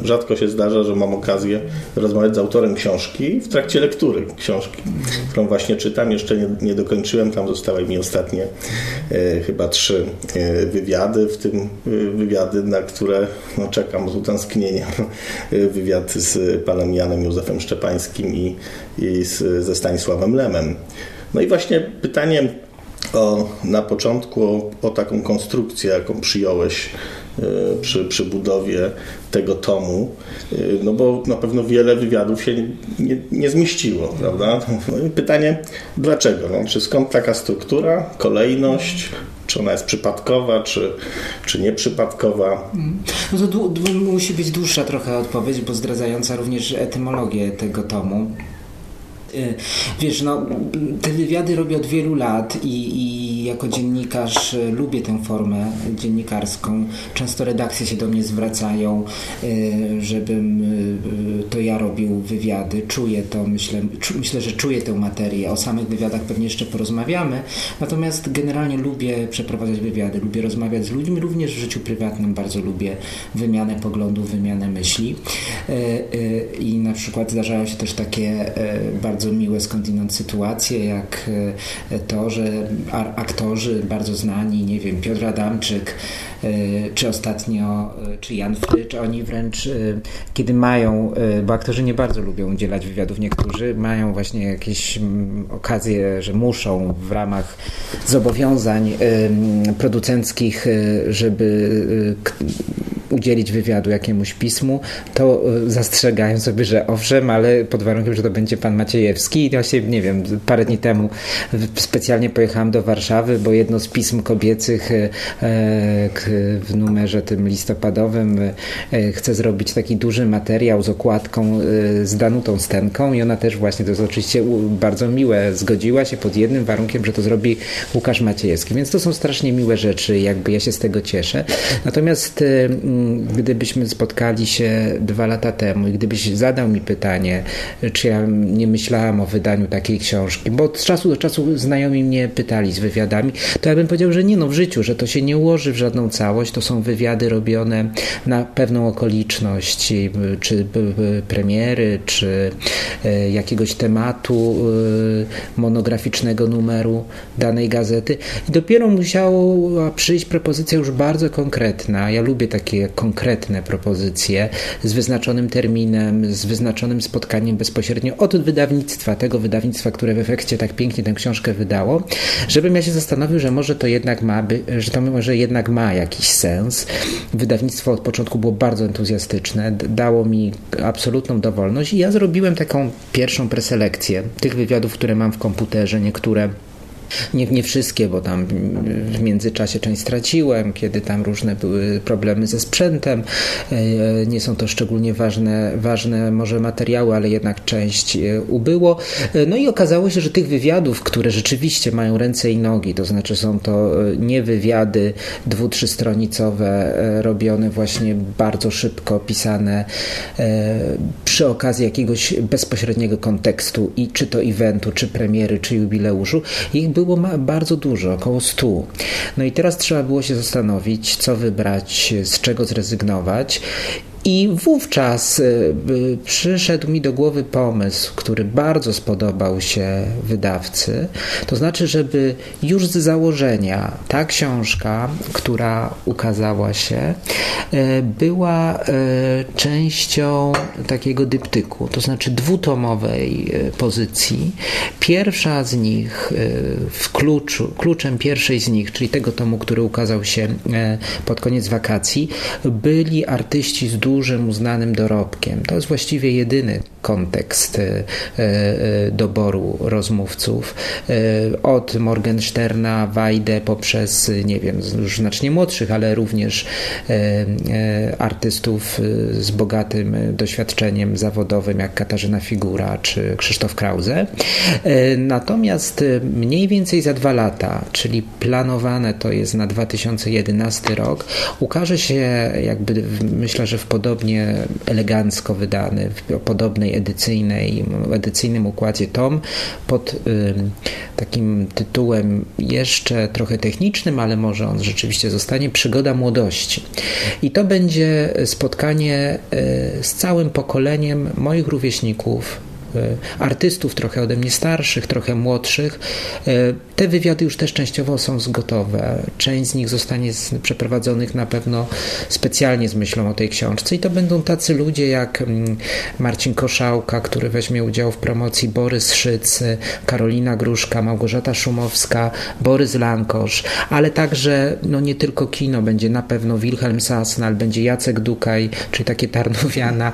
rzadko się zdarza, że mam okazję rozmawiać z autorem książki w trakcie lektury książki, którą właśnie czytam. Jeszcze nie dokończyłem, tam zostały mi ostatnie chyba 3 wywiady, w tym wywiady, na które czekam z utęsknieniem. Wywiad z panem Janem Józefem Szczepańskim i ze Stanisławem Lemem. No i właśnie pytanie na początku o taką konstrukcję, jaką przyjąłeś przy budowie tego tomu, no bo na pewno wiele wywiadów się nie zmieściło, prawda? No i pytanie, dlaczego? No, czy skąd taka struktura, kolejność? Czy ona jest przypadkowa, czy nieprzypadkowa? No to musi być dłuższa trochę odpowiedź, bo zdradzająca również etymologię tego tomu. Wiesz, te wywiady robię od wielu lat i jako dziennikarz lubię tę formę dziennikarską. Często redakcje się do mnie zwracają, żebym to ja robił wywiady. Czuję to, myślę, że czuję tę materię. O samych wywiadach pewnie jeszcze porozmawiamy. Natomiast generalnie lubię przeprowadzać wywiady, lubię rozmawiać z ludźmi, również w życiu prywatnym bardzo lubię wymianę poglądów, wymianę myśli. I na przykład zdarzają się też takie bardzo miłe skądinąd sytuacje, jak to, że aktorzy bardzo znani, nie wiem, Piotr Adamczyk, czy ostatnio, czy Jan Frycz, oni wręcz, kiedy mają, bo aktorzy nie bardzo lubią udzielać wywiadów, niektórzy mają właśnie jakieś okazje, że muszą w ramach zobowiązań producenckich, żeby udzielić wywiadu jakiemuś pismu, to zastrzegają sobie, że owszem, ale pod warunkiem, że to będzie pan Maciejewski. I właśnie, nie wiem, parę dni temu specjalnie pojechałem do Warszawy, bo jedno z pism kobiecych w numerze tym listopadowym chce zrobić taki duży materiał z okładką z Danutą Stenką i ona też właśnie, to jest oczywiście bardzo miłe, zgodziła się pod jednym warunkiem, że to zrobi Łukasz Maciejewski. Więc to są strasznie miłe rzeczy, jakby ja się z tego cieszę. Natomiast gdybyśmy spotkali się 2 lata temu i gdybyś zadał mi pytanie, czy ja nie myślałam o wydaniu takiej książki, bo od czasu do czasu znajomi mnie pytali z wywiadami, to ja bym powiedział, że nie, w życiu, że to się nie ułoży w żadną całość, to są wywiady robione na pewną okoliczność, czy premiery, czy jakiegoś tematu monograficznego numeru danej gazety. I dopiero musiała przyjść propozycja już bardzo konkretna. Ja lubię takie konkretne propozycje z wyznaczonym terminem, z wyznaczonym spotkaniem bezpośrednio od wydawnictwa, tego wydawnictwa, które w efekcie tak pięknie tę książkę wydało, żebym ja się zastanowił, że może to jednak że to może jednak ma jakiś sens. Wydawnictwo od początku było bardzo entuzjastyczne, dało mi absolutną dowolność i ja zrobiłem taką pierwszą preselekcję tych wywiadów, które mam w komputerze, niektóre nie wszystkie, bo tam w międzyczasie część straciłem, kiedy tam różne były problemy ze sprzętem. Nie są to szczególnie ważne może materiały, ale jednak część ubyło. No i okazało się, że tych wywiadów, które rzeczywiście mają ręce i nogi, to znaczy są to nie wywiady 2-3-stronicowe, robione właśnie bardzo szybko, pisane przy okazji jakiegoś bezpośredniego kontekstu i czy to eventu, czy premiery, czy jubileuszu. Ich było bardzo dużo, około 100. No i teraz trzeba było się zastanowić, co wybrać, z czego zrezygnować. I wówczas przyszedł mi do głowy pomysł, który bardzo spodobał się wydawcy, to znaczy, żeby już z założenia ta książka, która ukazała się, była częścią takiego dyptyku, to znaczy 2-tomowej pozycji. Pierwsza z nich, kluczem pierwszej z nich, czyli tego tomu, który ukazał się pod koniec wakacji, byli artyści z dużym uznanym dorobkiem. To jest właściwie jedyny kontekst doboru rozmówców. Od Morgensterna, Wajdę, poprzez, nie wiem, już znacznie młodszych, ale również artystów z bogatym doświadczeniem zawodowym, jak Katarzyna Figura czy Krzysztof Krause. Natomiast mniej więcej za 2 lata, czyli planowane to jest na 2011 rok, ukaże się jakby, myślę, że w podobnie elegancko wydany, w podobnej edycyjnym układzie tom pod takim tytułem jeszcze trochę technicznym, ale może on rzeczywiście zostanie, Przygoda młodości. I to będzie spotkanie z całym pokoleniem moich rówieśników, artystów trochę ode mnie starszych, trochę młodszych. Te wywiady już też częściowo są gotowe. Część z nich zostanie przeprowadzonych na pewno specjalnie z myślą o tej książce i to będą tacy ludzie jak Marcin Koszałka, który weźmie udział w promocji, Borys Szyc, Karolina Gruszka, Małgorzata Szumowska, Borys Lankosz, ale także nie tylko kino, będzie na pewno Wilhelm Sasnal, będzie Jacek Dukaj, czyli takie Tarnowiana,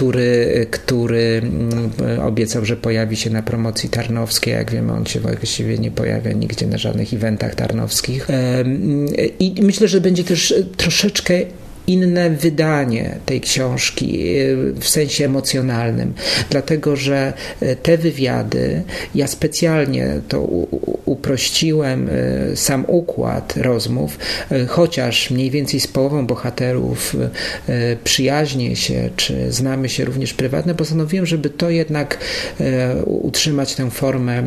który obiecał, że pojawi się na promocji tarnowskiej. Jak wiemy, on się właściwie nie pojawia nigdzie na żadnych eventach tarnowskich. I myślę, że będzie też troszeczkę inne wydanie tej książki w sensie emocjonalnym, dlatego że te wywiady, ja specjalnie to uprościłem, sam układ rozmów, chociaż mniej więcej z połową bohaterów przyjaźnię się, czy znamy się również prywatnie, postanowiłem, żeby to jednak utrzymać tę formę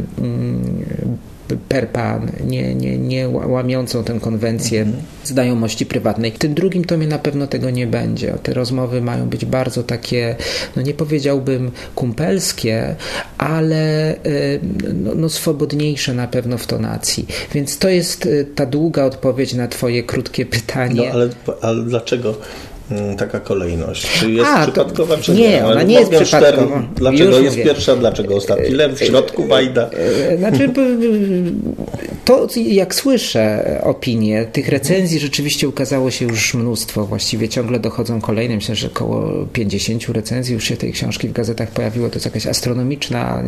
per pan, nie łamiącą tę konwencję znajomości prywatnej. W tym drugim tomie na pewno tego nie będzie. Te rozmowy mają być bardzo takie, nie powiedziałbym kumpelskie, ale swobodniejsze na pewno w tonacji. Więc to jest ta długa odpowiedź na twoje krótkie pytanie. Ale dlaczego taka kolejność? Czy jest przypadkowa, czy nie? Ona nie jest przypadkowa. Dlaczego jest pierwsza, dlaczego ostatni lew, w środku Wajda? Znaczy, to jak słyszę opinie, tych recenzji rzeczywiście ukazało się już mnóstwo, właściwie ciągle dochodzą kolejne, myślę, że około 50 recenzji już się tej książki w gazetach pojawiło, to jest jakaś astronomiczna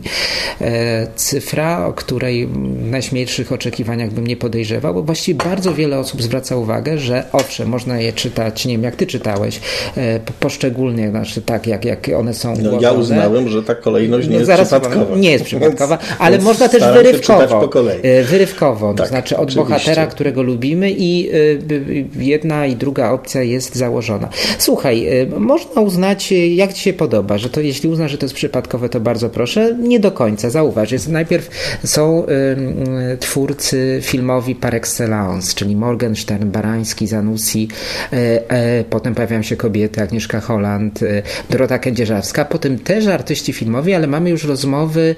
cyfra, o której w najśmielszych oczekiwaniach bym nie podejrzewał, bo właściwie bardzo wiele osób zwraca uwagę, że owszem, można je czytać, nie wiem, jak ty czytałeś, poszczególnie, znaczy tak, jak one są ułożone. Ja uznałem, że ta kolejność nie jest przypadkowa. Nie jest przypadkowa, ale można też wyrywkowo, to znaczy od bohatera, którego lubimy i jedna i druga opcja jest założona. Słuchaj, można uznać, jak ci się podoba, że to jeśli uznasz, że to jest przypadkowe, to bardzo proszę, nie do końca, zauważ, najpierw są twórcy filmowi par excellence, czyli Morgenstern, Barański, Zanussi, potem pojawiają się kobiety, Agnieszka Holland, Dorota Kędzierzawska, potem też artyści filmowi, ale mamy już rozmowy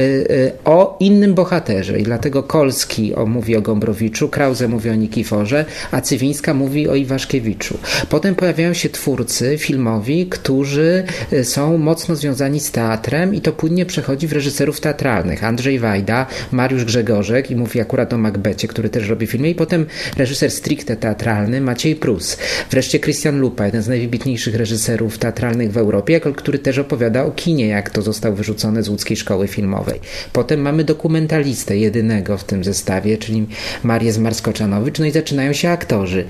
o innym bohaterze i dlatego Kolski mówi o Gombrowiczu, Krause mówi o Nikiforze, a Cywińska mówi o Iwaszkiewiczu. Potem pojawiają się twórcy filmowi, którzy są mocno związani z teatrem i to płynnie przechodzi w reżyserów teatralnych. Andrzej Wajda, Mariusz Grzegorzek i mówi akurat o Macbecie, który też robi filmy, i potem reżyser stricte teatralny Maciej Prus. Wreszcie Krystian Lupa, jeden z najwybitniejszych reżyserów teatralnych w Europie, który też opowiada o kinie, jak to został wyrzucony z łódzkiej szkoły filmowej. Potem mamy dokumentalistę, jedynego w tym zestawie, czyli Marię Zmarskoczanowicz, no i zaczynają się aktorzy.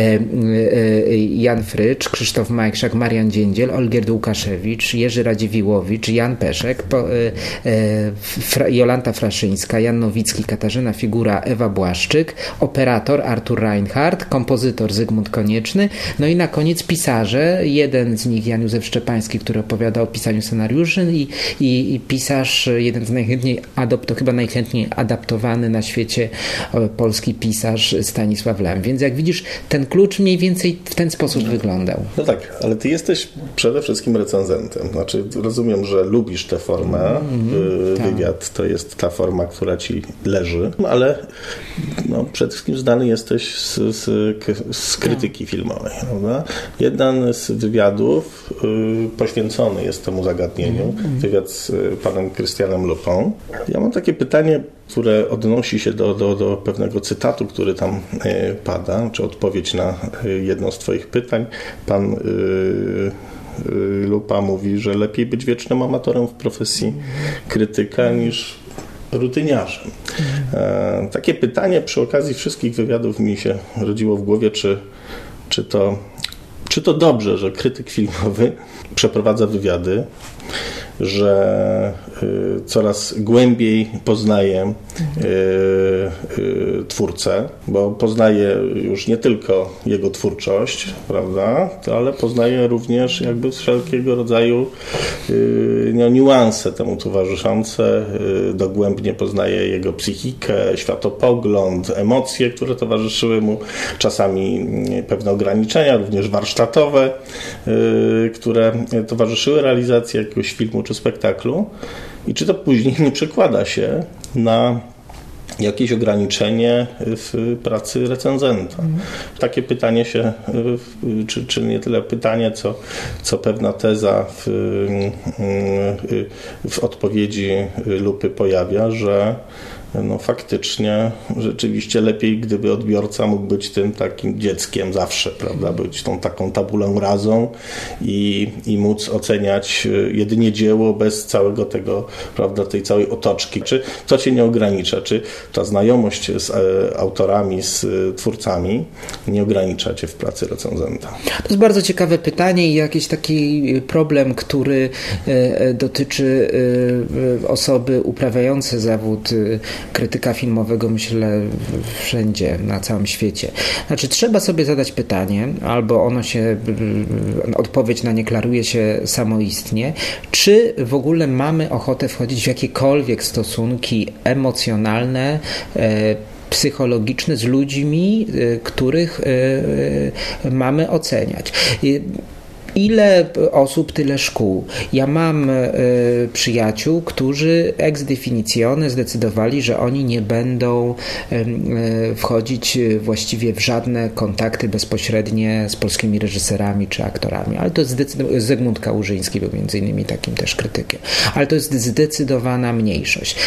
Jan Frycz, Krzysztof Majkszak, Marian Dziędziel, Olgierd Łukaszewicz, Jerzy Radziwiłłowicz, Jan Peszek, Jolanta Fraszyńska, Jan Nowicki, Katarzyna Figura, Ewa Błaszczyk, operator Artur Reinhardt, kompozytor Zygmunt Konieczny, no i na koniec pisarze, jeden z nich Jan Józef Szczepański, który opowiada o pisaniu scenariuszy i pisarz, jeden z najchętniej adaptowany na świecie polski pisarz Stanisław Lem. Więc jak widzisz, ten klucz mniej więcej w ten sposób wyglądał. No tak, ale ty jesteś przede wszystkim recenzentem. Znaczy, rozumiem, że lubisz tę formę. Wywiad to jest ta forma, która ci leży, ale przede wszystkim znany jesteś z krytyki filmowej. Prawda? Jeden z wywiadów poświęcony jest temu zagadnieniu. Wywiad z panem Krystianem Lupą. Ja mam takie pytanie, które odnosi się do pewnego cytatu, który tam pada, czy odpowiedź na jedno z twoich pytań. Pan Lupa mówi, że lepiej być wiecznym amatorem w profesji krytyka niż rutyniarzem. Takie pytanie przy okazji wszystkich wywiadów mi się rodziło w głowie, czy to dobrze, że krytyk filmowy przeprowadza wywiady, że coraz głębiej poznaje twórcę, bo poznaje już nie tylko jego twórczość, prawda, ale poznaje również jakby wszelkiego rodzaju niuanse temu towarzyszące, dogłębnie poznaje jego psychikę, światopogląd, emocje, które towarzyszyły mu, czasami pewne ograniczenia, również warsztatowe, które towarzyszyły realizacji jakiegoś filmu czy spektaklu i czy to później nie przekłada się na jakieś ograniczenie w pracy recenzenta. Takie pytanie się, czy nie tyle pytanie, co pewna teza w odpowiedzi Lupy pojawia, że faktycznie, rzeczywiście lepiej, gdyby odbiorca mógł być tym takim dzieckiem zawsze, prawda, być tą taką tabulą razą i móc oceniać jedynie dzieło bez całego tego, prawda, tej całej otoczki. Czy to cię nie ogranicza? Czy ta znajomość z autorami, z twórcami nie ogranicza cię w pracy recenzenta? To jest bardzo ciekawe pytanie i jakiś taki problem, który dotyczy osoby uprawiającej zawód krytyka filmowego, myślę, wszędzie, na całym świecie. Znaczy, trzeba sobie zadać pytanie, albo odpowiedź na nie klaruje się samoistnie, czy w ogóle mamy ochotę wchodzić w jakiekolwiek stosunki emocjonalne, psychologiczne z ludźmi, których mamy oceniać. Ile osób, tyle szkół. Ja mam przyjaciół, którzy ex definitione zdecydowali, że oni nie będą wchodzić właściwie w żadne kontakty bezpośrednie z polskimi reżyserami czy aktorami. Ale to jest Zygmunt Kałużyński był między innymi takim też krytykiem. Ale to jest zdecydowana mniejszość.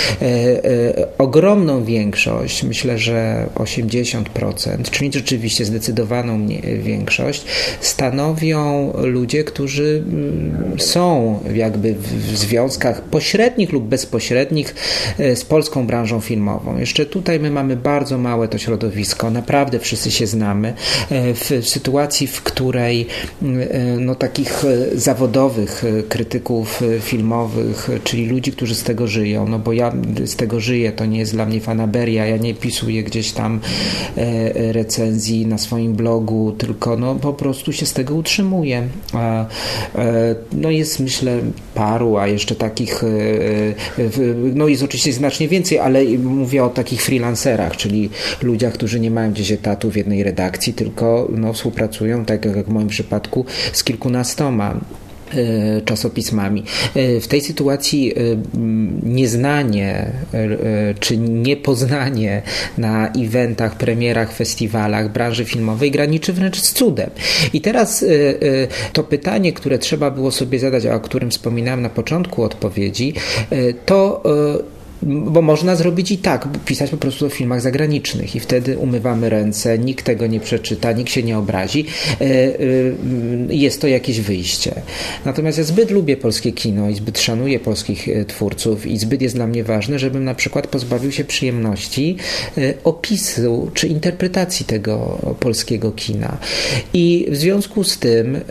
Ogromną większość, myślę, że 80%, czyli rzeczywiście zdecydowaną większość, stanowią ludzie, którzy są jakby w związkach pośrednich lub bezpośrednich z polską branżą filmową. Jeszcze tutaj my mamy bardzo małe to środowisko, naprawdę wszyscy się znamy. W sytuacji, w której takich zawodowych krytyków filmowych, czyli ludzi, którzy z tego żyją, bo ja z tego żyję, to nie jest dla mnie fanaberia, ja nie pisuję gdzieś tam recenzji na swoim blogu, tylko po prostu się z tego utrzymuję. Jest, myślę, paru, a jeszcze takich jest oczywiście znacznie więcej, ale mówię o takich freelancerach, czyli ludziach, którzy nie mają gdzieś etatu w jednej redakcji, tylko współpracują, tak jak w moim przypadku, z kilkunastoma czasopismami. W tej sytuacji nieznanie czy niepoznanie na eventach, premierach, festiwalach branży filmowej graniczy wręcz z cudem. I teraz to pytanie, które trzeba było sobie zadać, a o którym wspominałem na początku odpowiedzi, to bo można zrobić i tak, pisać po prostu o filmach zagranicznych i wtedy umywamy ręce, nikt tego nie przeczyta, nikt się nie obrazi. Jest to jakieś wyjście. Natomiast ja zbyt lubię polskie kino i zbyt szanuję polskich twórców i zbyt jest dla mnie ważne, żebym na przykład pozbawił się przyjemności opisu czy interpretacji tego polskiego kina. I w związku z tym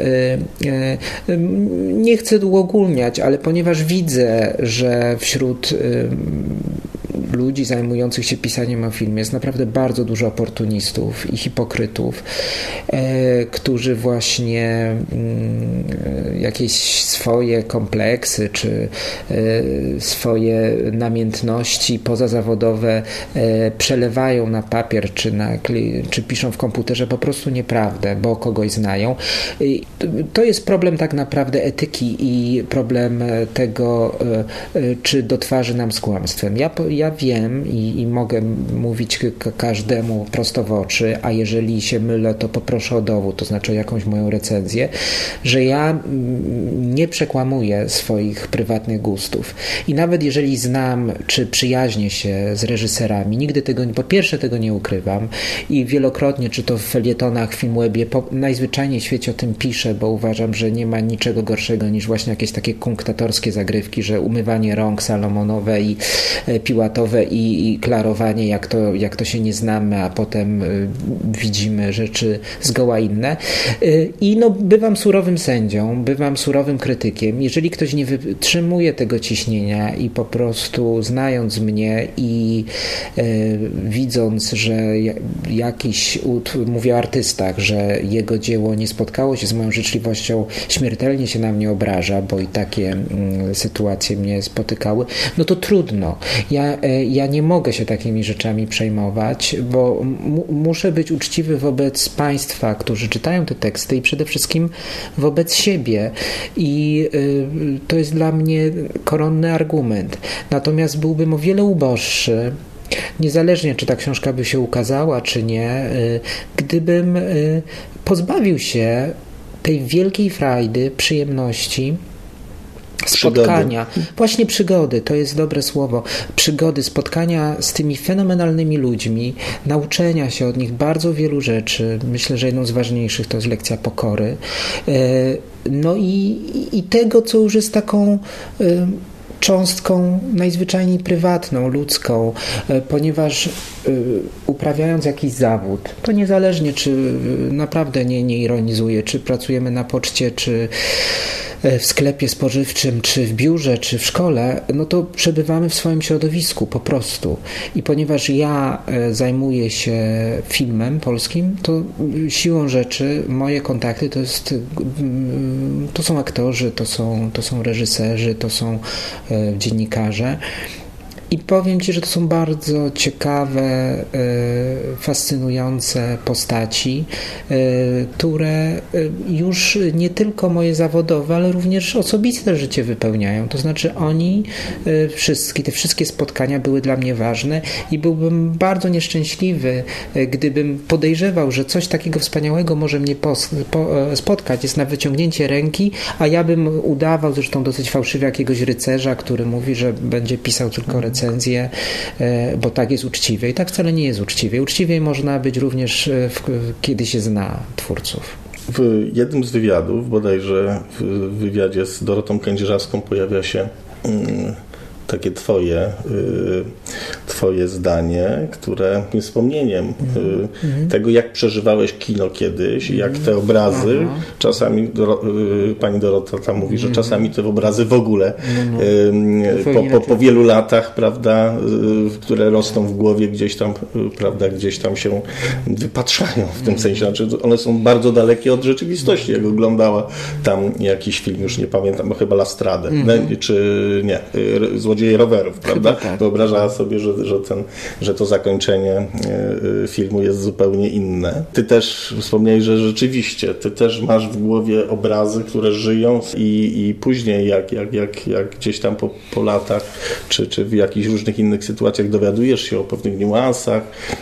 nie chcę uogólniać, ale ponieważ widzę, że wśród ludzi zajmujących się pisaniem o filmie jest naprawdę bardzo dużo oportunistów i hipokrytów, którzy właśnie jakieś swoje kompleksy czy swoje namiętności pozazawodowe przelewają na papier czy piszą w komputerze po prostu nieprawdę, bo kogoś znają. To jest problem tak naprawdę etyki i problem tego, czy do twarzy nam z kłamstwem. Ja wiem i mogę mówić każdemu prosto w oczy, a jeżeli się mylę, to poproszę o dowód, to znaczy jakąś moją recenzję, że ja nie przekłamuję swoich prywatnych gustów. I nawet jeżeli znam, czy przyjaźnię się z reżyserami, nigdy po pierwsze tego nie ukrywam i wielokrotnie, czy to w felietonach, w Filmwebie, najzwyczajniej w świecie o tym piszę, bo uważam, że nie ma niczego gorszego niż właśnie jakieś takie kunktatorskie zagrywki, że umywanie rąk salomonowe i piłatowe i klarowanie, jak to się nie znamy, a potem widzimy rzeczy zgoła inne. I bywam surowym sędzią, bywam surowym krytykiem. Jeżeli ktoś nie wytrzymuje tego ciśnienia i po prostu znając mnie i widząc, że jakiś, mówię o artystach, że jego dzieło nie spotkało się z moją życzliwością, śmiertelnie się na mnie obraża, bo i takie sytuacje mnie spotykały, no to trudno. Ja nie mogę się takimi rzeczami przejmować, bo muszę być uczciwy wobec państwa, którzy czytają te teksty i przede wszystkim wobec siebie. I to jest dla mnie koronny argument. Natomiast byłbym o wiele uboższy, niezależnie czy ta książka by się ukazała, czy nie, gdybym pozbawił się tej wielkiej frajdy, przyjemności spotkania, właśnie przygody, to jest dobre słowo, przygody, spotkania z tymi fenomenalnymi ludźmi, nauczenia się od nich bardzo wielu rzeczy. Myślę, że jedną z ważniejszych to jest lekcja pokory. No i tego, co już jest taką cząstką najzwyczajniej prywatną, ludzką, ponieważ uprawiając jakiś zawód, to niezależnie, czy naprawdę nie ironizuję, czy pracujemy na poczcie, czy w sklepie spożywczym, czy w biurze, czy w szkole, no to przebywamy w swoim środowisku po prostu. I ponieważ ja zajmuję się filmem polskim, to siłą rzeczy moje kontakty to są aktorzy, to są reżyserzy, to są dziennikarze. I powiem Ci, że to są bardzo ciekawe, fascynujące postaci, które już nie tylko moje zawodowe, ale również osobiste życie wypełniają. To znaczy oni, te wszystkie spotkania były dla mnie ważne i byłbym bardzo nieszczęśliwy, gdybym podejrzewał, że coś takiego wspaniałego może mnie spotkać, jest na wyciągnięcie ręki, a ja bym udawał, zresztą dosyć fałszywie, jakiegoś rycerza, który mówi, że będzie pisał tylko recenzje, bo tak jest uczciwie. I tak wcale nie jest uczciwie. Uczciwie można być również, kiedy się zna twórców. W jednym z wywiadów, bodajże w wywiadzie z Dorotą Kędzierzawską, pojawia się takie twoje zdanie, które jest wspomnieniem tego, jak przeżywałeś kino kiedyś, jak te obrazy, czasami pani Dorota tam mówi, że czasami te obrazy w ogóle po wielu latach, prawda, które rosną w głowie gdzieś tam, prawda, gdzieś tam się wypatrzają w tym sensie, znaczy one są bardzo dalekie od rzeczywistości, jak oglądała tam jakiś film, już nie pamiętam, chyba La Stradę, czy nie, Złodzieje rowerów, prawda? Tak. Wyobrażała sobie, że to zakończenie filmu jest zupełnie inne. Ty też wspomniałeś, że rzeczywiście, ty też masz w głowie obrazy, które żyją i później jak gdzieś tam po latach, czy w jakichś różnych innych sytuacjach dowiadujesz się o pewnych niuansach,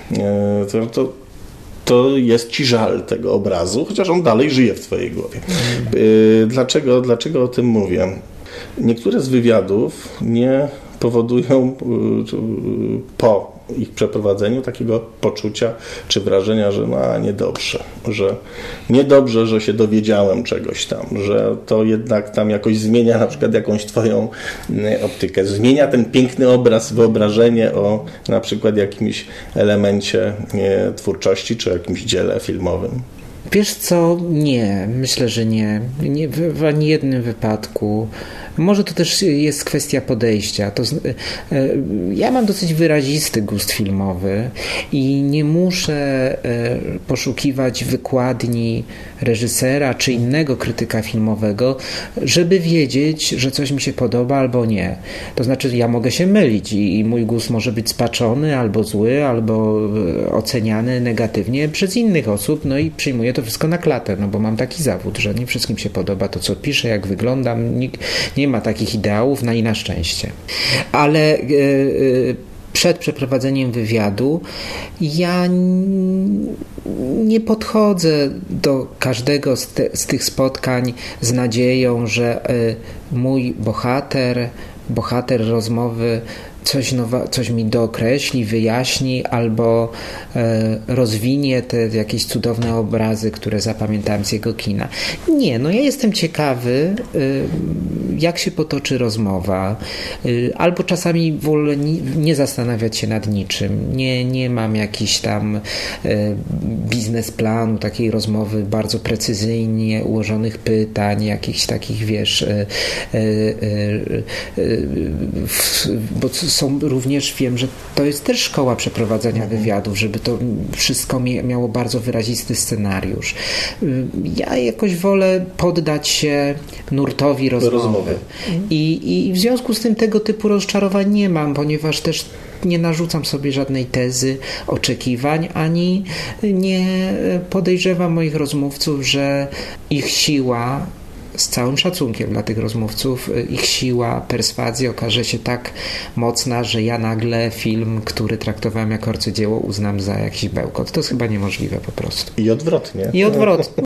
to jest ci żal tego obrazu, chociaż on dalej żyje w twojej głowie. Dlaczego o tym mówię? Niektóre z wywiadów nie powodują po ich przeprowadzeniu takiego poczucia czy wrażenia, że niedobrze, że się dowiedziałem czegoś tam, że to jednak tam jakoś zmienia na przykład jakąś twoją optykę, zmienia ten piękny obraz, wyobrażenie o na przykład jakimś elemencie twórczości czy jakimś dziele filmowym. Wiesz co? Nie. Myślę, że nie w ani jednym wypadku. Może to też jest kwestia podejścia. Ja mam dosyć wyrazisty gust filmowy i nie muszę poszukiwać wykładni reżysera czy innego krytyka filmowego, żeby wiedzieć, że coś mi się podoba albo nie. To znaczy ja mogę się mylić i mój gust może być spaczony albo zły, albo oceniany negatywnie przez innych osób, no i przyjmuję to wszystko na klatę, no bo mam taki zawód, że nie wszystkim się podoba to, co piszę, jak wyglądam. Nikt nie ma takich ideałów, i na szczęście. Ale przed przeprowadzeniem wywiadu ja nie podchodzę do każdego z tych spotkań z nadzieją, że mój bohater rozmowy coś mi dookreśli, wyjaśni albo rozwinie te jakieś cudowne obrazy, które zapamiętałem z jego kina. Nie, ja jestem ciekawy, jak się potoczy rozmowa, albo czasami wolę nie zastanawiać się nad niczym. Nie mam jakiś tam biznesplanu, takiej rozmowy bardzo precyzyjnie ułożonych pytań, jakichś takich, wiesz, bo są również, wiem, że to jest też szkoła przeprowadzania wywiadów, żeby to wszystko miało bardzo wyrazisty scenariusz. Ja jakoś wolę poddać się nurtowi rozmowy. I w związku z tym tego typu rozczarowań nie mam, ponieważ też nie narzucam sobie żadnej tezy, oczekiwań, ani nie podejrzewam moich rozmówców, że ich siła, z całym szacunkiem dla tych rozmówców, ich siła perswazji okaże się tak mocna, że ja nagle film, który traktowałem jako arcydzieło, uznam za jakiś bełkot. To jest chyba niemożliwe po prostu. I odwrotnie. I odwrotnie.